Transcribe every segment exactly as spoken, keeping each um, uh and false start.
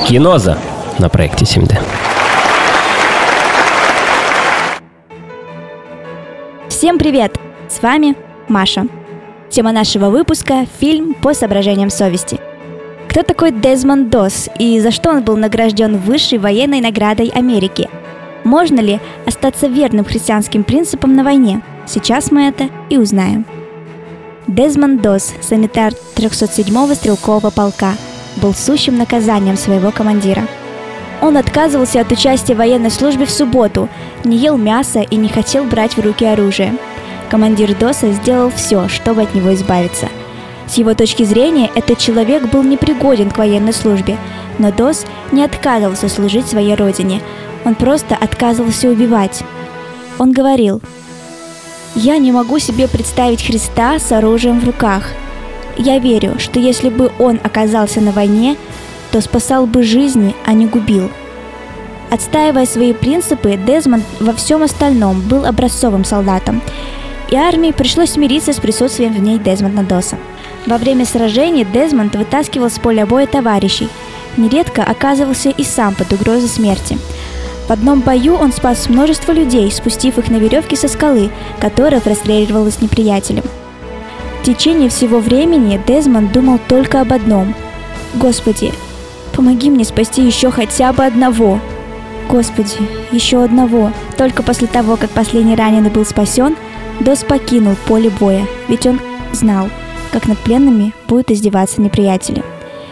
Киноза на проекте семь дэ. Всем привет! С вами Маша. Тема нашего выпуска – фильм «По соображениям совести». Кто такой Дезмонд Доз и за что он был награжден высшей военной наградой Америки? Можно ли остаться верным христианским принципам на войне? Сейчас мы это и узнаем. Дезмонд Доз, санитар трехсот седьмого стрелкового полка, был сущим наказанием своего командира. Он отказывался от участия в военной службе в субботу, не ел мяса и не хотел брать в руки оружие. Командир Доза сделал все, чтобы от него избавиться. С его точки зрения, этот человек был непригоден к военной службе, но Доз не отказывался служить своей родине, он просто отказывался убивать. Он говорил: «Я не могу себе представить Христа с оружием в руках. Я верю, что если бы он оказался на войне, то спасал бы жизни, а не губил». Отстаивая свои принципы, Дезмонд во всем остальном был образцовым солдатом, и армии пришлось смириться с присутствием в ней Дезмонда Доза. Во время сражений Дезмонд вытаскивал с поля боя товарищей, нередко оказывался и сам под угрозой смерти. В одном бою он спас множество людей, спустив их на веревке со скалы, которая простреливалась неприятелем. В течение всего времени Дезмонд думал только об одном: «Господи, помоги мне спасти еще хотя бы одного! Господи, еще одного!» Только после того, как последний раненый был спасен, Доз покинул поле боя, ведь он знал, как над пленными будут издеваться неприятели.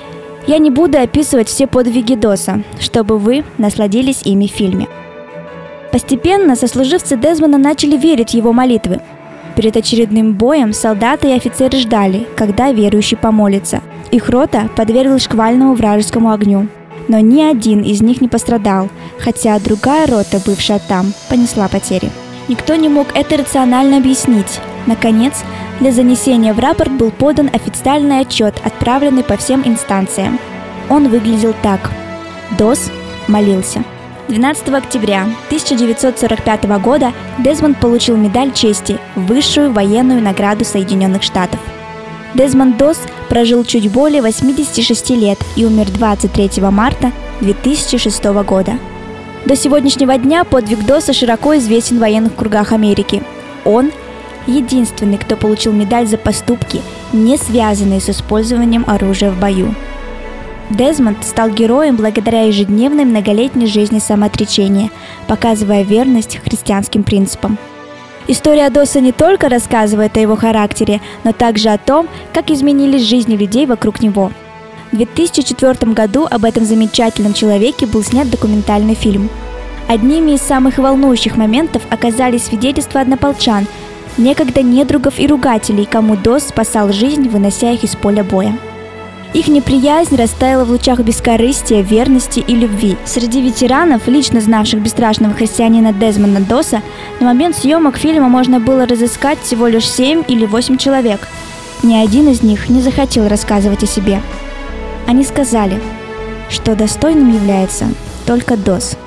Я не буду описывать все подвиги Доза, чтобы вы насладились ими в фильме. Постепенно сослуживцы Дезмонда начали верить в его молитвы. Перед очередным боем солдаты и офицеры ждали, когда верующий помолится. Их рота подверглась шквальному вражескому огню. Но ни один из них не пострадал, хотя другая рота, бывшая там, понесла потери. Никто не мог это рационально объяснить. Наконец, для занесения в рапорт был подан официальный отчет, отправленный по всем инстанциям. Он выглядел так: Доз молился. двенадцатого октября тысяча девятьсот сорок пятого года Дезмонд получил медаль чести, высшую военную награду Соединенных Штатов. Дезмонд Доз прожил чуть более восемьдесят шесть лет и умер двадцать третьего марта две тысячи шестого года. До сегодняшнего дня подвиг Доза широко известен в военных кругах Америки. Он единственный, кто получил медаль за поступки, не связанные с использованием оружия в бою. Дезмонд стал героем благодаря ежедневной многолетней жизни самоотречения, показывая верность христианским принципам. История Доза не только рассказывает о его характере, но также о том, как изменились жизни людей вокруг него. В две тысячи четвёртом году об этом замечательном человеке был снят документальный фильм. Одними из самых волнующих моментов оказались свидетельства однополчан, некогда недругов и ругателей, кому Доз спасал жизнь, вынося их из поля боя. Их неприязнь растаяла в лучах бескорыстия, верности и любви. Среди ветеранов, лично знавших бесстрашного христианина Дезмонда Доза, на момент съемок фильма можно было разыскать всего лишь семь или восемь человек. Ни один из них не захотел рассказывать о себе. Они сказали, что достойным является только Доз.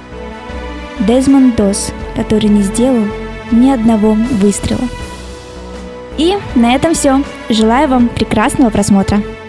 Дезмонд Доз, который не сделал ни одного выстрела. И на этом все. Желаю вам прекрасного просмотра.